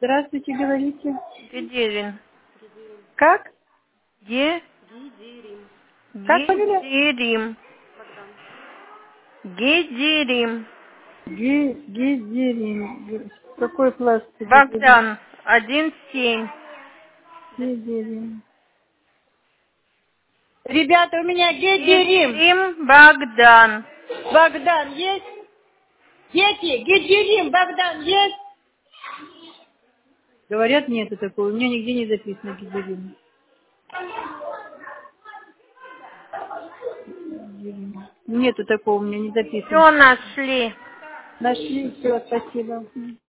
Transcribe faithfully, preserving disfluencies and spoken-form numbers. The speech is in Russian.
Здравствуйте, говорите. Гедерин. Как? Ге... Как фамилия? Гедерим. Гедерим. Ге- Гедерин. Ге- Какой пласт? Гедерин. Богдан. Один семь. Гедерин. Ребята, у меня Гедерин. Гедерим Богдан. Богдан есть? Дети, Гедерин, Богдан есть? Говорят, нету такого. У меня нигде не записано Гедерин. Гедерин. Нету такого, у меня не записано. Все нашли. Нашли, все, спасибо.